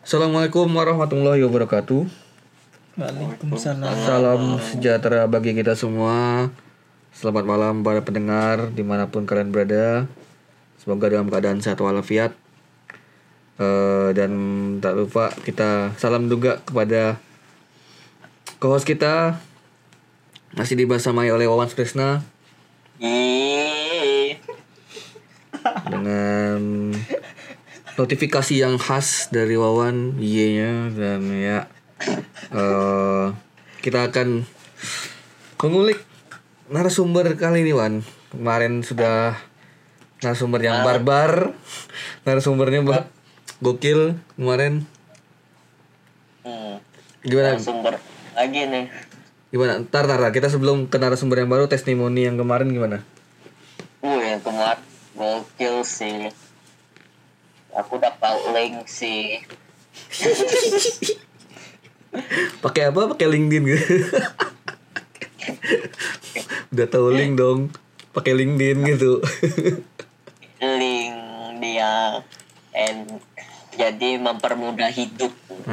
Assalamualaikum warahmatullahi wabarakatuh. Waalaikumsalam. Salam sejahtera bagi kita semua. Selamat malam para pendengar dimanapun kalian berada. Semoga dalam keadaan sehat walafiat. Dan tak lupa kita salam juga kepada co-host kita, masih dibersamai oleh Wawan Krisna dengan notifikasi yang khas dari Wawan Y-nya. Dan ya kita akan mengulik narasumber kali ini, Wan. Kemarin sudah narasumber yang barbar, narasumbernya gokil kemarin. Gimana? Narasumber lagi nih. Gimana? Ntar kita sebelum ke narasumber yang baru, testimoni yang kemarin gimana? Yang kemarin gokil sih. Aku dapat link sih. Pakai apa? Pakai LinkedIn gitu. Udah tahu link dong. Pakai LinkedIn gitu. Link dia jadi mempermudah hidup.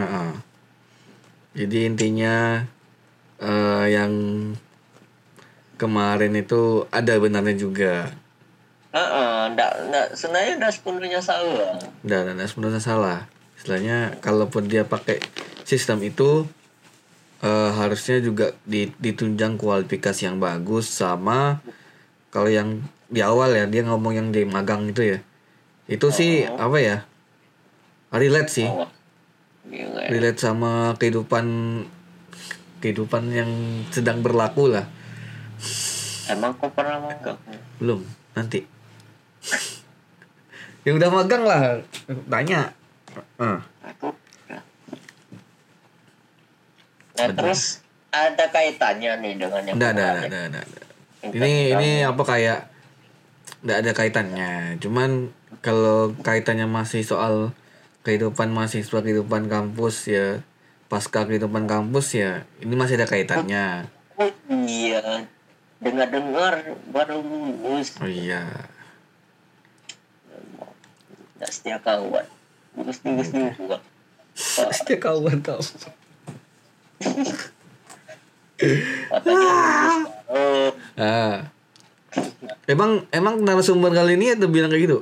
Jadi intinya yang kemarin itu ada benarnya juga. Sebenarnya udah sepenuhnya salah. Udah sebenarnya salah. Istilahnya kalaupun dia pakai sistem itu harusnya juga ditunjang kualifikasi yang bagus. Sama kalau yang di awal ya, dia ngomong yang di magang itu ya, itu sih apa ya, relate sih. Relate sama kehidupan yang sedang berlaku lah. Emang kau pernah magang? Belum, nanti. Yang udah magang lah tanya. Aku terus ada kaitannya nih dengan yang Nggak. Ini apa kayak nggak ada kaitannya. Cuman kalau kaitannya masih soal kehidupan mahasiswa, kehidupan kampus ya, pasca kehidupan kampus ya, ini masih ada kaitannya. Iya, dengar baru lulus. Oh iya. Nggak setia kawan. Lulus juga. Setia kawan tau. Emang narasumber kali ini ada bilang kayak gitu?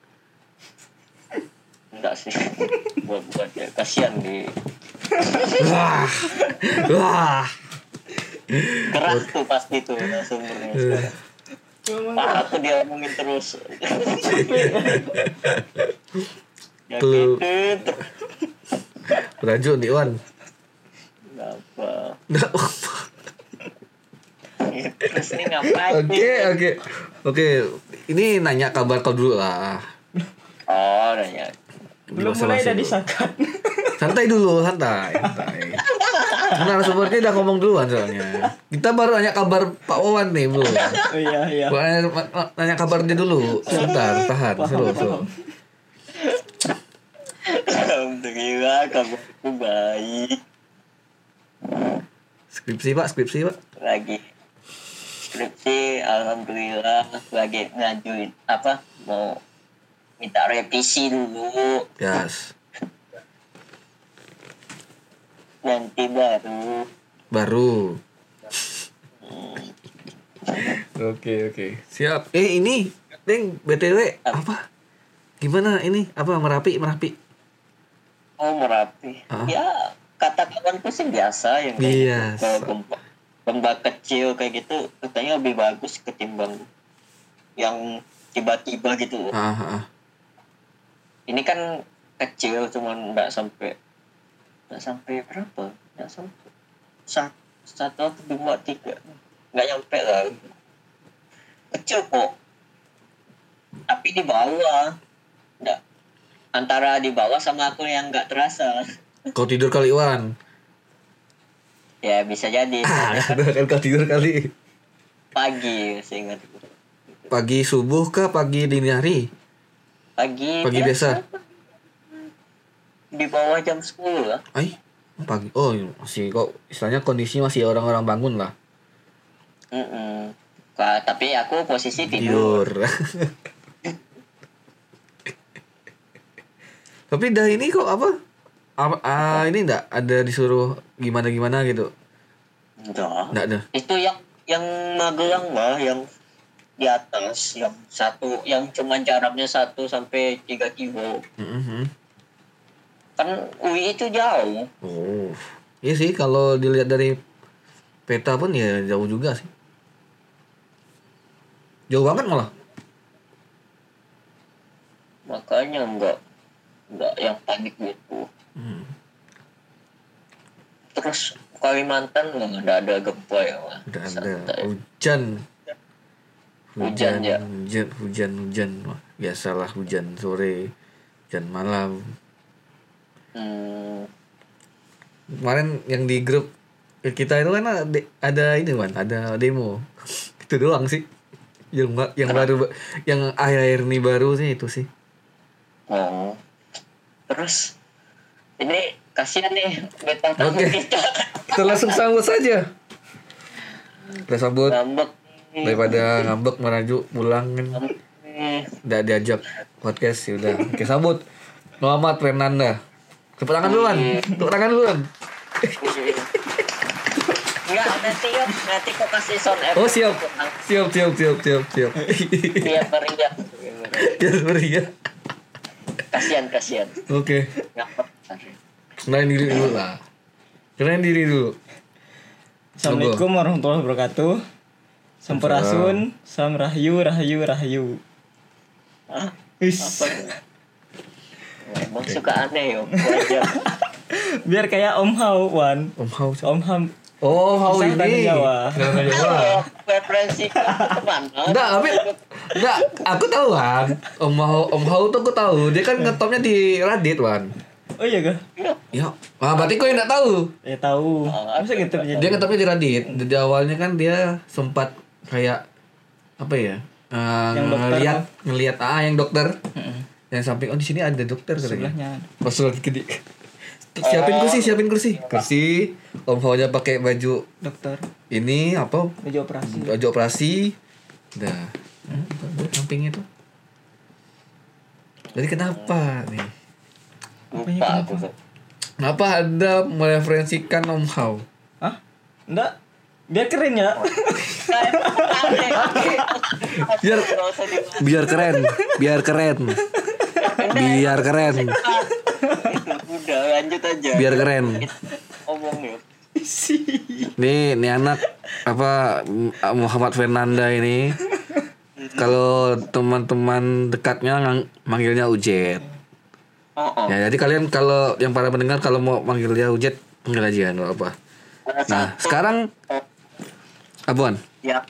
Enggak sih. Buat ya, kasihan di. Wah. Keras tuh pasti tuh narasumbernya sekarang. Parah tuh dia ngomongin terus. Ya gitu. Beraju nih, Wan. Nggak apa. Terus ini ngapain? Oke. Ini nanya kabar kau dulu lah. Oh, nanya. Belum mulai udah disangkat. Santai dulu. Narasumbernya udah ngomong duluan soalnya. Kita baru nanya kabar Pak Wawan nih, bro. Iya. Nanya kabarnya dulu. Sebentar, tahan. Slow. Alhamdulillah kabarku baik. Skripsi pak. Lagi skripsi, alhamdulillah lagi ngajuin mau minta revisi dulu. Yes. Nanti baru. Oke. Siap. Ini Deng, BTW apa? Gimana ini? Apa Merapi? Oh, Merapi. Ya, kata kawanku sih biasa yang gempa kecil kayak gitu katanya lebih bagus ketimbang yang tiba-tiba gitu. Ini kan kecil, cuman nggak sampai berapa? Nggak sampai 1, 2, 3, nggak nyampe lah. Kecil kok. Tapi di bawah, nggak, antara di bawah sama aku yang nggak terasa. Kau tidur kali, Wan? Ya bisa jadi. Kan kau tidur kali. Pagi, saya ingat. Pagi subuh kah? Pagi dini hari? Pagi biasa. Di bawah jam 10 lah. Pagi. Oh, masih kok istilahnya kondisi masih orang-orang bangun lah. Tapi aku posisi tidur. Tapi dah ini kok ini enggak ada disuruh gimana gitu? Enggak ada. Itu yang Magelang mah yang di atas yang satu yang cuma jaraknya 1 sampai 3 kilo. Kan UI itu jauh. Oh. Iya sih kalau dilihat dari peta pun ya jauh juga sih. Jauh banget malah. Makanya enggak yang panik gitu. Terus Kalimantan nggak ada gempa ya, Mas. Udah ada hujan. Wah, biasalah hujan sore, hujan malam. Kemarin yang di grup kita itu kan ada ini kan, ada demo. Itu doang sih. Yang baru yang akhir-akhir ini baru sih itu sih. Oh. Terus ini kasihan nih bintang tamu kita langsung sambut saja. Kita sambut. Ngambek. Daripada ngambek meraju pulang kan. Udah diajak podcast ya udah. Oke, sambut Muhammad Fernanda. Tepuk tangan duluan. Enggak, nanti kok kasih sound effect. Oh, siap. Biar meriah. Kasihan. Oke. Kenalin diri dulu. Assalamualaikum warahmatullahi wabarakatuh. Sampurasun, samrahayu. Is. Emang suka aneh yo. Biar kayak Om Hao, Wan. Om Hao. Oh, Hao ini. Jawa. Preferensi teman. Enggak, aku tahu Wan. Om Hao tuh aku tahu. Dia kan ngetopnya di Reddit, Wan. Oh iya kah? Iya. Berarti kau yang enggak tahu. Ya tahu. Masa gitu jadi. Dia ngetopnya di Reddit. Di awalnya kan dia sempat kayak apa ya? Ngelihat yang dokter. Yang samping di sini ada dokter katanya. Pas lagi gede. Siapin kursi. Om Hao-nya pakai baju dokter. Ini apa? Baju operasi. Udah. Sampingnya tuh. Jadi kenapa nih? Kenapa Anda mereferensikan Om Hao? Hah? Enggak. Biar keren ya. Biar keren. Udah lanjut aja. Biar keren. Ngomong ya. Nih anak apa Muhammad Fernanda ini. Kalau teman-teman dekatnya manggilnya Ujet. Ya, jadi kalian kalau yang para pendengar kalau mau manggil dia Ujet, panggil aja enggak apa. Nah, sekarang Abuan. Ya.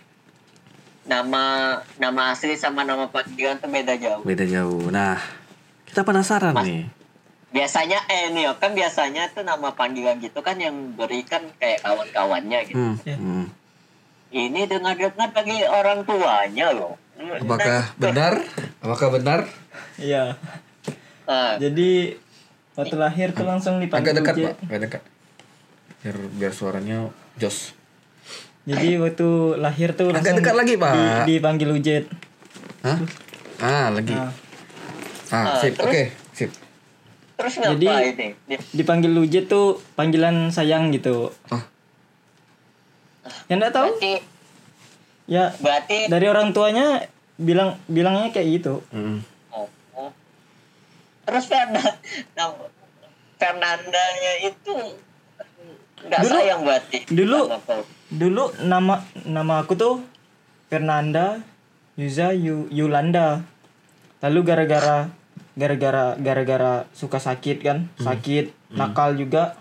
Nama asli sama nama panggilan tuh beda jauh. Nah, kita penasaran nih. Biasanya biasanya tuh nama panggilan gitu kan yang berikan kayak kawan-kawannya gitu. Ini dengar-dengar bagi orang tuanya loh. Apakah benar? Iya. Jadi waktu lahir tuh langsung dipanggil agak dekat. Biar suaranya jos. Jadi waktu lahir tuh langsung agak dekat lagi, Pak. Dipanggil Ujet. Hah? Lagi. Sip. Oke, sip. Terus ngapa jadi, ini? Dipanggil Ujet tuh panggilan sayang gitu. Yang enggak tahu? Berarti dari orang tuanya bilangnya kayak gitu. Terus Fernandanya itu enggak sayang berarti. Dulu nama aku tuh Fernanda Yuza Yulanda. Lalu gara-gara suka sakit kan, nakal juga.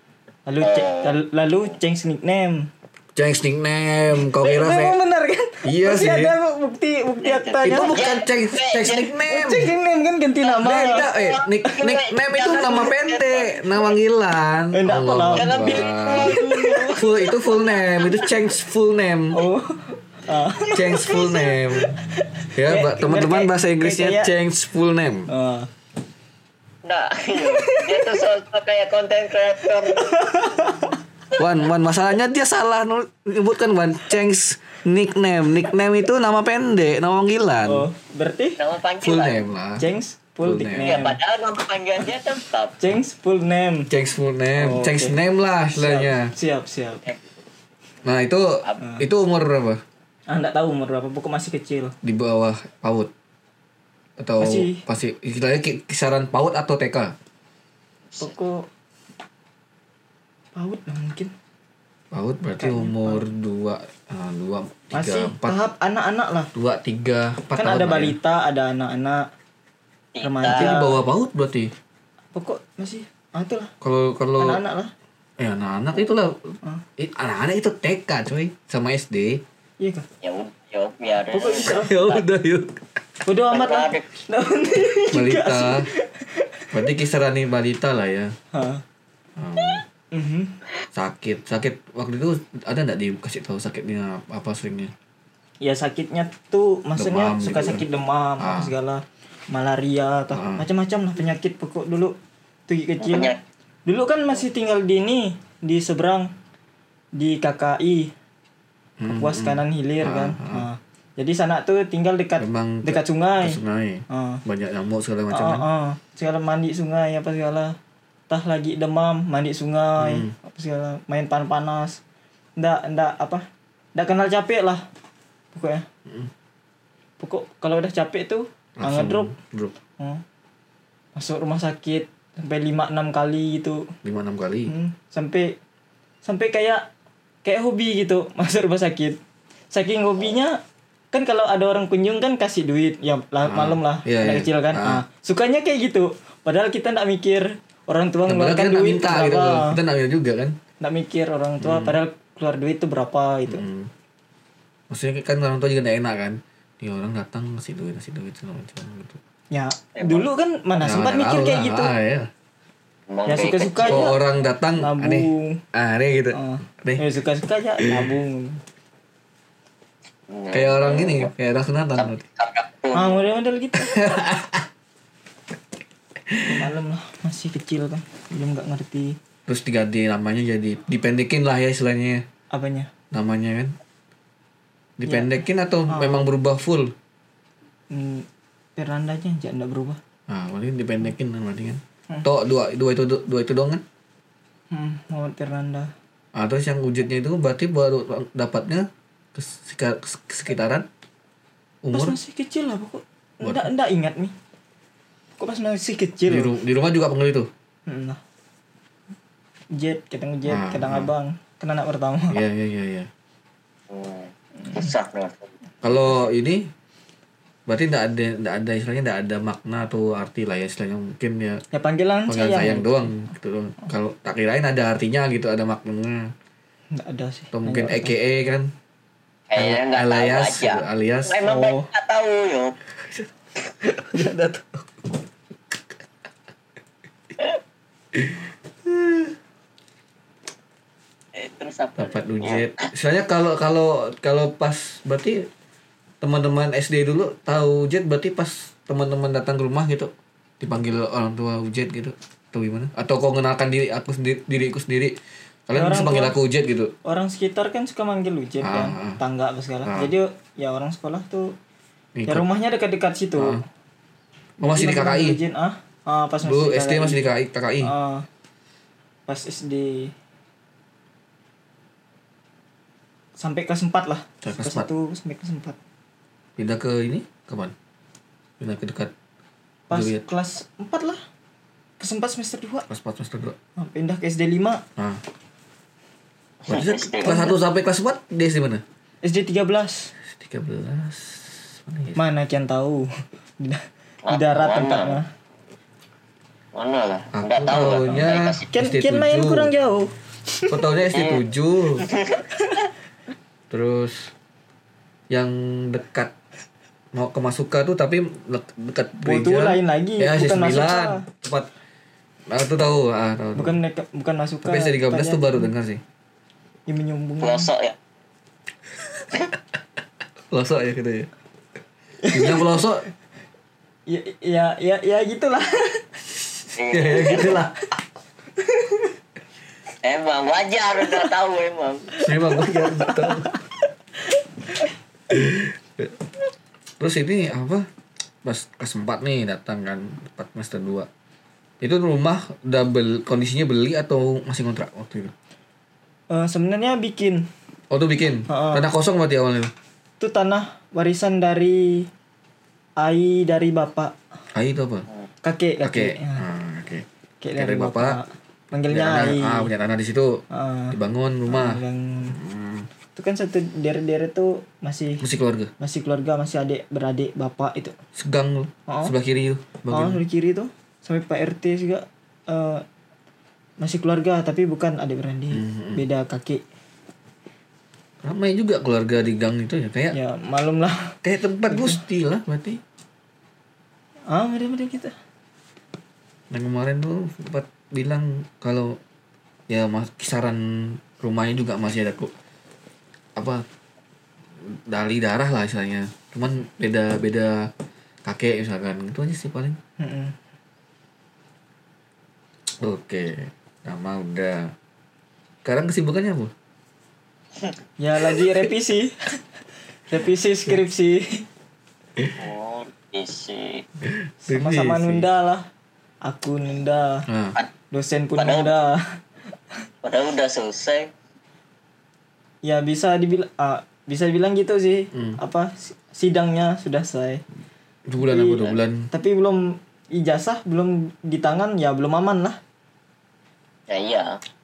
Lalu change nickname. Kau kira memang benar kan? Iya sih. Ada bukti aktanya. Itu bukan change nickname. Change nickname kan ganti nama. Beda, nickname itu nama pendek, nama panggilan. Itu full name, itu change full name. Change full name. Ya, teman-teman bahasa Inggrisnya change full name. Nah, dia tuh sosok kayak content creator. Wan, masalahnya dia salah nyebutkan Wan, change nickname. Nickname itu nama pendek, nama panggilan. Berarti nama panggilan. Full name lah. change full Ya nickname. padahal nama panggilannya tetap Cengs full name. Cengs full name, Oh, Cengs oke. name lah istilahnya. Siap. Nah itu umur berapa? Enggak tahu umur berapa, pokok masih kecil. Di bawah PAUD atau Masih. pasti istilahnya kisaran PAUD atau TK? Pokok PAUD lah mungkin. PAUD berarti umur 2, 3, Masih 4, tahap anak-anak lah. 2, 3, 4 Kan tahun ada lah ya. balita, ada anak-anak, remaja. Berarti di bawah PAUD berarti. Pokok masih itulah. Kalau Anak-anak lah. anak-anak itulah. Anak-anak itu TK coy sama SD. Iya kan? ya biar Pokok bisa. Ya udah yuk. Bodoh amat lah. Balita. Berarti kisaran nih balita lah ya. Sakit waktu itu ada nggak dikasih tahu sakitnya apa seringnya? Ya sakitnya tuh maksudnya Demam suka gitu sakit demam apa segala, malaria atau macam-macam lah penyakit pokok dulu tuh kecil. Dulu kan masih tinggal di di seberang di KKI Kapuas Kanan Hilir kan. Jadi sana tuh tinggal dekat sungai. Banyak nyamuk segala macam kan. Segala mandi sungai apa segala. Tah lagi demam mandi sungai apa segala, main panas. Ndak kenal capek lah pokoknya. Pokok kalau udah capek tuh ngedrop. Masuk rumah sakit sampai 5-6 kali gitu. 5-6 kali. Sampai kayak hobi gitu masuk rumah sakit. Saking hobinya kan kalau ada orang kunjung kan kasih duit ya malam lah anak kecil kan. Sukanya kayak gitu. Padahal kita ndak mikir orang tua ngeluarkan duit minta, berapa. Gitu. Kita ndak minta juga kan. Ndak mikir orang tua padahal keluar duit itu berapa itu. Maksudnya kan orang tua juga ndak enak kan. Nih orang datang ngasih duit segala macam gitu. Ya dulu kan mana sempat mikir kayak gitu. Ya suka-suka aja. Kalau orang datang nabung. Aneh gitu. Ya suka-suka aja nabung. Kayak orang gini, kayak orang sunatan. Model-model gitu. Malam lah, masih kecil kan, belum nggak ngerti. Terus diganti namanya jadi dipendekin lah ya istilahnya. Apanya? Namanya kan. Dipendekin atau memang berubah full? Perandanya jangan nggak berubah. Paling dipendekin kan berarti kan. Toh dua itu doang kan? Muhammad Firanda. Terus yang wujudnya itu berarti baru dapatnya sekitaran umur. Pas masih kecil lah pokok. Nggak ingat nih. Kok pas masih kecil. Di rumah juga panggil itu. Jet, kadang Jet, kadang Abang. Kan anak pertama. Iya. Susah lah. Kalau ini berarti enggak ada istilahnya, enggak ada makna atau arti lah ya istilahnya, mungkin ya. Ya panggilan sayang doang gitu doang. Kalau tak kirain ada artinya gitu, ada maknanya. Enggak ada sih. Atau mungkin AKA kan. Kayaknya enggak tahu aja. Alias. Memang enggak tahu yo. Enggak tahu. Terus apa? Dapat ujet. Soalnya kalau pas berarti teman-teman SD dulu tahu ujet berarti pas teman-teman datang ke rumah gitu dipanggil orang tua ujet gitu atau gimana? Atau kau mengenalkan diriku sendiri. Kalian bisa panggil aku ujet gitu. Orang sekitar kan suka manggil ujet kan, tangga apa segala. Jadi ya orang sekolah tuh ya rumahnya dekat-dekat situ. Masih di KKI. Pas masih dulu SD masih di KKI. Pas SD sampai kelas 4 lah. Kelas 1 sampai kelas 4. Pindah ke ini kapan? Pindah ke dekat pas kelas 4 lah. Kelas 4 semester 2. Kelas 4 semester 2. Pindah ke SD 5. Berarti kelas 1 sampai kelas 4 di SD mana? SD 13. 13. Mana kian tahu. Di darat tempatnya. Mana lah? Enggak tahu. Kian main kurang jauh. Kau taunya SD 7. Terus yang dekat mau ke Masuka tuh tapi dekat gereja. Itu lain lagi, ya, bukan Masuka. Tepat. Itu tahu, tahu. Bukan Masuka. Tapi SD 13 tuh baru dengar sih. Yang menyambung. Pelosok ya. Pelosok ya gitu ya. Gimana pelosok? Ya gitulah. Ya gitulah. Emang wajar udah tahu emang. Memang wajar udah tahu. Terus ini apa? pas kelas 4 nih datang kan 4 semester 2. Itu rumah udah kondisinya beli atau masih kontrak waktu itu? Sebenarnya bikin. Oh tuh bikin. Tanah kosong berarti awalnya? Itu tanah warisan dari dari bapak. Ai itu apa? Kakek. Ya. Kakek dari bapak. Manggilnya Ai. Punya tanah di situ. Dibangun rumah. Itu kan satu deret-deret tuh masih keluarga. Masih keluarga, masih beradik bapak itu. Segang sebelah kiri itu. Sebelah kiri tuh. Sampai Pak RT juga masih keluarga tapi bukan adik beradik. Beda kakek. Ramai juga keluarga di gang itu ya kayak. Ya, malum lah. Kayak tempat Gusti lah berarti. Ada kita. Dan kemarin tuh sempat bilang kalau ya kisaran rumahnya juga masih ada dali darah lah istilahnya. Cuman beda kakek misalkan. Itu aja sih paling. Oke. Nama udah. Sekarang kesibukannya apa? Ya lagi revisi. Revisi skripsi. Isi. Sama-sama nunda lah. Aku nunda. Dosen pun nunda. Padahal udah selesai. Ya bisa dibilang gitu sih. Sidangnya sudah selesai. 2 bulan apa 2 bulan? Tapi belum ijazah, belum di tangan, ya belum aman lah. Ya iya.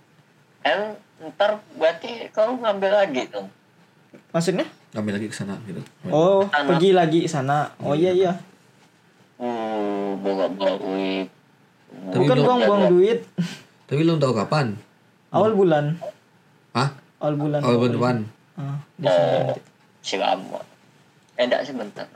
Ntar berarti kau ngambil lagi dong. Maksudnya? Ngambil lagi ke sana gitu. Oh, pergi lagi ke sana. Oh iya. Bawa duit. Bukan buang duit. Tapi belum tahu kapan. Awal bulan. Awal bulan depan. Selama. Enggak sebentar.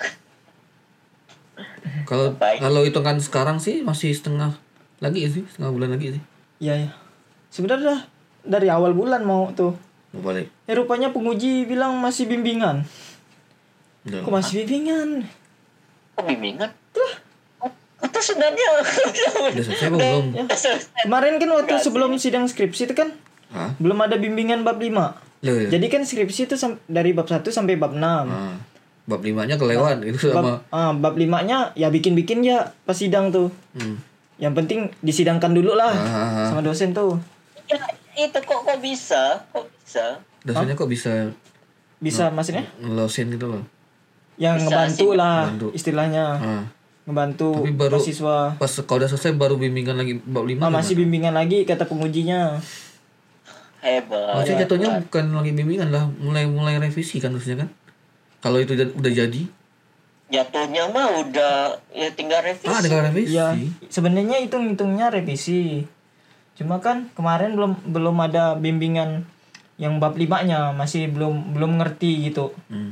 Kalau hitungan sekarang sih masih setengah bulan lagi sih. Iya. Sebenarnya dari awal bulan mau tuh. Mau balik. Rupanya penguji bilang masih bimbingan. Kok masih bimbingan? Kok bimbingan? Itu sebenarnya udah selesai belum? Ya. Kemarin kan waktu sebelum sidang skripsi itu kan belum ada bimbingan bab 5. Ya. Jadi kan skripsi itu dari bab 1 sampai bab 6. Bab 5-nya kelewat itu sama. Bab 5-nya ya bikin ya pas sidang tuh. Yang penting disidangkan dulu lah sama dosen tuh. Ya, itu kok bisa? Dosennya kok bisa maksudnya? Ngelosin gitu loh. Yang ngebantu lah istilahnya. Ngebantu tapi baru mahasiswa. Pas kalau udah selesai baru bimbingan lagi bab 5. Masih bimbingan lagi kata pengujinya. Hebat. Maksudnya jatuhnya bukan lagi bimbingan lah, mulai revisi kan harusnya kan. Kalau itu udah jadi. Jatuhnya mah udah ya tinggal revisi. Tinggal revisi. Ya, sebenarnya hitungnya revisi. Cuma kan kemarin belum ada bimbingan yang bab 5-nya, masih belum ngerti gitu.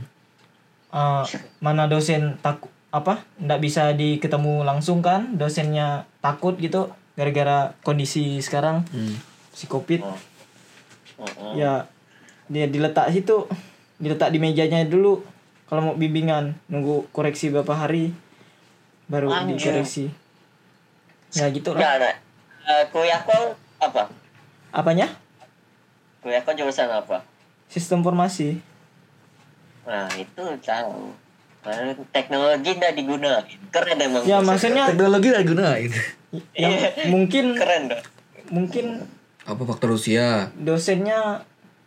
Mana dosen nggak bisa ketemu langsung kan, dosennya takut gitu gara-gara kondisi sekarang si Covid. Ya dia diletak di mejanya dulu kalau mau bimbingan, nunggu koreksi beberapa hari baru dikoreksi. Ya gitu lah. Kuliah kau apa? Apanya? Kuliah kau jurusan apa? Sistem informasi. Nah itu tahu. Teknologi nggak digunain. Keren emang. Ya maksudnya teknologi nggak digunain. Mungkin keren dong. Mungkin apa faktor usia? Dosennya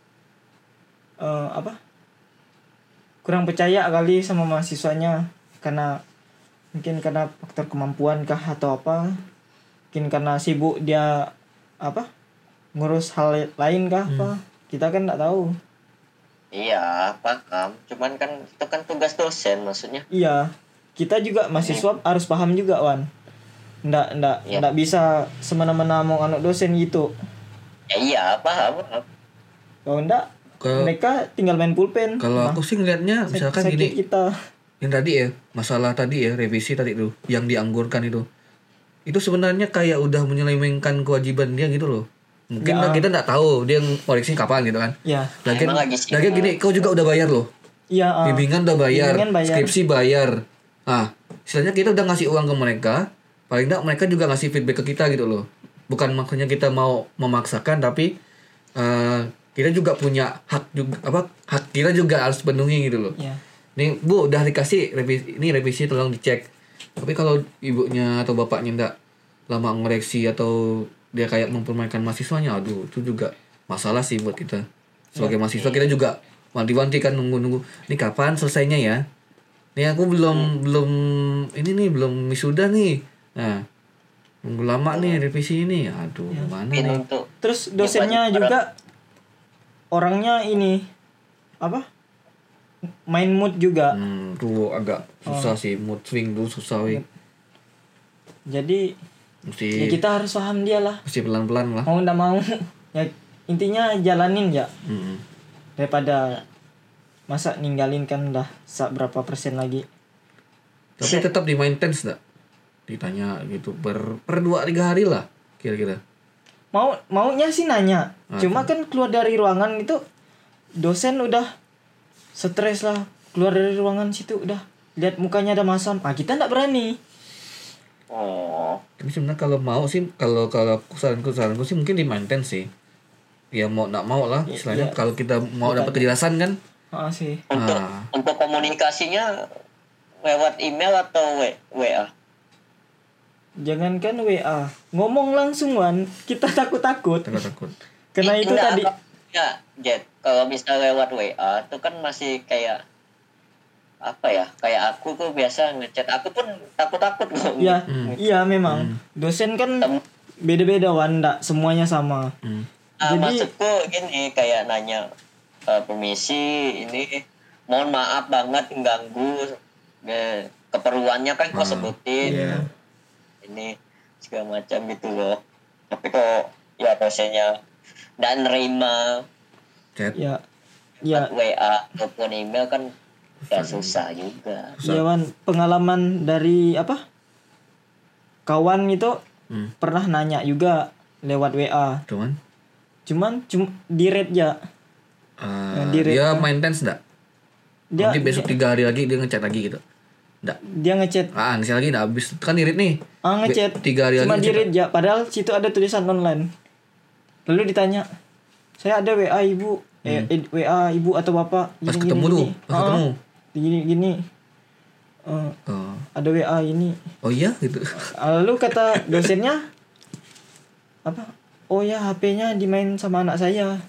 kurang percaya kali sama mahasiswanya mungkin karena faktor kemampuan kah atau apa? Mungkin karena sibuk dia ngurus hal lain kah apa? Kita kan nggak tahu. Iya, paham. Cuman kan itu kan tugas dosen maksudnya. Iya. Kita juga mahasiswa harus paham juga, Wan. Nggak bisa semena-mena mau anak dosen gitu. Ya iya, paham. Kalau enggak, mereka tinggal main pulpen. Kalau aku sih ngeliatnya misalkan gini. Yang tadi ya, masalah tadi ya, revisi tadi tuh, yang dianggurkan itu. Itu sebenarnya kayak udah menyelewengkan kewajiban dia gitu loh. Mungkin kita nggak tahu dia koreksi kapan gitu kan. Iya. Lagi gini, kau juga udah bayar loh. Iya. Bimbingan udah bayar, skripsi bayar. Istilahnya kita udah ngasih uang ke mereka, paling nggak mereka juga ngasih feedback ke kita gitu loh. Bukan maksudnya kita mau memaksakan, tapi kita juga punya hak juga hak kita juga harus penuhi gitu loh. Iya. nih Bu udah dikasih revisi tolong dicek. Tapi kalau ibunya atau bapaknya nggak lama ngoreksi atau dia kayak mempermainkan mahasiswanya, aduh itu juga masalah sih buat kita. Sebagai mahasiswa kita juga wanti-wanti kan nunggu nih kapan selesainya ya. Nih aku belum wisuda nih. Nah, nunggu lama nih revisi ini. Aduh, mana nih? Terus dosennya juga orangnya ini apa? Main mood juga. Tuh agak susah sih, mood swing tuh susah weh. Jadi mesti ya kita harus paham dia lah. Mesti pelan-pelan lah. Mau enggak mau. Ya intinya jalanin ya. Daripada masa ninggalin kan udah berapa persen lagi. Tapi tetap di maintenance enggak? Ditanya gitu per 2-3 hari lah kira-kira. Maunya sih nanya. Cuma kan keluar dari ruangan itu dosen udah stres lah. Keluar dari ruangan situ udah lihat mukanya ada masam. Kita enggak berani. Tapi sebenarnya kalau mau sih kalau saranku sih mungkin di maintenance sih. Ya mau enggak mau lah istilahnya kalau kita mau dapat kejelasan kan. Sih. Untuk komunikasinya lewat email atau WA? Jangankan WA, ngomong langsung Wan, kita takut. Karena itu tadi. Ya, Jet, kalau misalnya lewat WA itu kan masih kayak apa ya? Kayak aku tuh biasa ngechat, aku pun takut kok. Iya memang. Dosen kan beda-beda Wan, enggak semuanya sama. Jadi maksudku gini kayak nanya permisi, ini mohon maaf banget mengganggu. Keperluannya kan kau sebutin. Ini segala macam gitu loh. Tapi kok ya dosennya dan nerima chat WA ataupun email kan ya susah juga. Iya Wan, pengalaman dari apa? Kawan itu pernah nanya juga lewat WA. Cuman di rate ya. Dia maintenance enggak? Nanti besok 3 hari lagi dia ngechat lagi gitu. Enggak. Dia ngechat. Ngasih lagi enggak habis. Kan di rate nih. Ngechat. 3 hari cuma lagi. Cuma di rate ya, padahal situ ada tulisan online. Lalu ditanya, "Saya ada WA Ibu." WA Ibu atau Bapak Pas ketemu. Gini. Ada WA ini. Oh iya gitu. Lalu kata dosennya apa? Oh ya HP-nya dimain sama anak saya.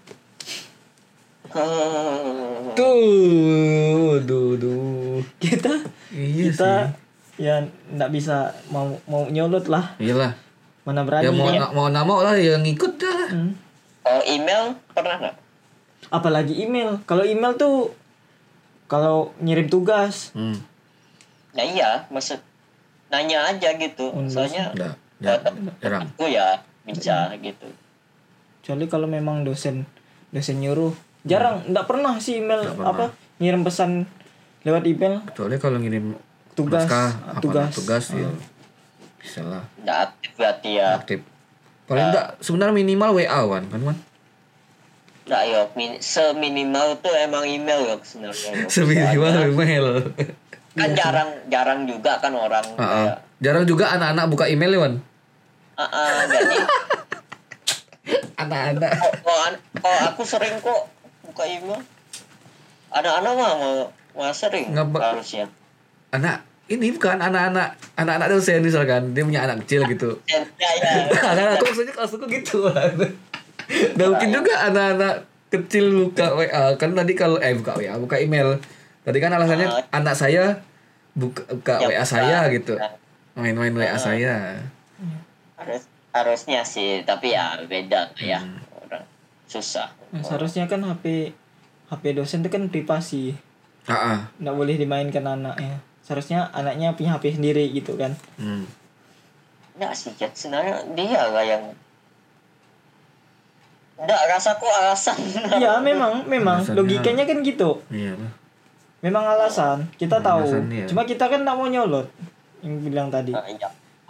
Tuh. Kita sih. Ya nggak bisa mau nyolot lah. Iyalah. Mana berani. Ya mau nama lah yang ngikut dah. Oh email pernah nggak? Apalagi email. Kalau email tuh kalau ngirim tugas. Nah iya, maksud nanya aja gitu. Soalnya jarang. Aku ya bisa gitu. Kecuali kalau memang dosen nyuruh. Jarang, enggak pernah sih email ngirim pesan lewat email. Kecuali kalau ngirim tugas ya. Bisa lah. Enggak aktif berarti ya. Aktif. Paling enggak sebenarnya minimal WA kan Wan. Enggak ya, seminimal tuh emang email ya sebenarnya. Seminimal email. Kan jarang juga kan orang kayak. Jarang juga anak-anak buka email ya Wan. Jadi anak-anak. Oh, aku sering kok buka email. Anak-anak mah sering harusnya. Ini bukan anak-anak dosen misalkan dia punya anak kecil gitu. Ya. Anak-anak maksudnya kelasku gitu. Nah, mungkin juga anak-anak kecil buka WA kan tadi kalau buka WA buka email. Tadi kan alasannya anak saya buka WA saya gitu. Main-main WA saya. Harusnya sih, tapi ya beda ya. Orang susah. Seharusnya kan HP dosen itu kan privasi. Nggak boleh dimainkan anaknya. Seharusnya anaknya punya HP sendiri gitu kan. Nggak sih, sebenarnya dia lah yang nggak rasaku alasan. Iya memang alasannya, logikanya kan gitu. Iya. Memang alasan kita tahu. Cuma kita kan nggak mau nyolot yang bilang tadi. Iya.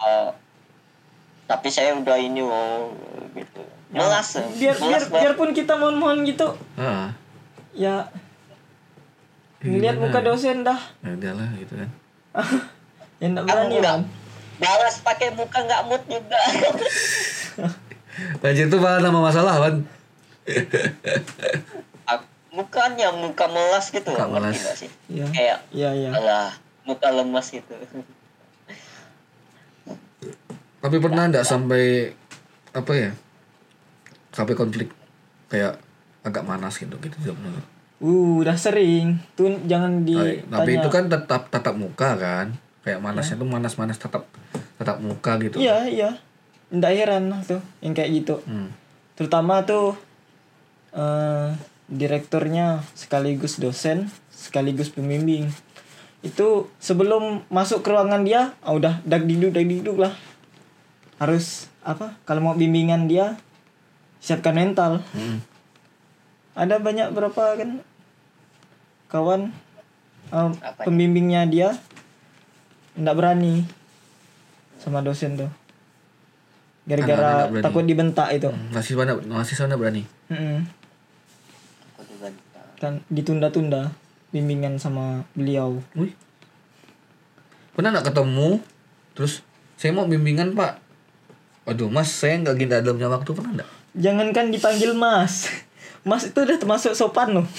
Tapi saya udah ini gitu. Malas. Biarpun kita mohon gitu. Ya. Ngeliat muka dosen dah. Ya udahlah gitu kan. Ya enggak berani kan. Balas pakai muka enggak mood juga. Anjir itu malah nama masalah kan. Muka mukanya muka melas gitu. Muka melas. Ngerti gak sih? Iya. Kayak Iya. alah, muka lemas gitu. Tapi pernah enggak sampai apa ya? Sampai konflik kayak agak manas gitu jawabnya. Udah sering. Tuh jangan ditanya. Tapi itu kan tetap tatap muka kan. Kayak manasnya tuh manas-manas tatap muka gitu. Iya. Nggak heran tuh yang kayak gitu. Terutama tuh direkturnya sekaligus dosen, sekaligus pembimbing. Itu sebelum masuk ke ruangan dia, udah dag-diduk lah. Harus apa? Kalau mau bimbingan dia siapkan mental. Ada banyak berapa kan kawan pembimbingnya dia nggak berani sama dosen tuh. Gara-gara takut dibentak itu. Mahasiswa nggak berani. Kan ditunda-tunda bimbingan sama beliau. Wih. Pernah nggak ketemu? Terus saya mau bimbingan pak. Aduh mas, saya nggak gini dalamnya waktu, pernah nggak? Jangankan dipanggil mas. Mas itu udah termasuk sopan loh.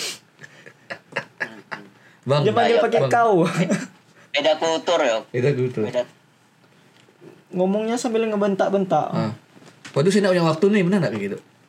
Bang. Dia panggil pakai kau. Beda kultur ya. Ngomongnya sambil ngebentak-bentak. Waduh saya nggak punya waktu nih, benar nggak kayak gitu?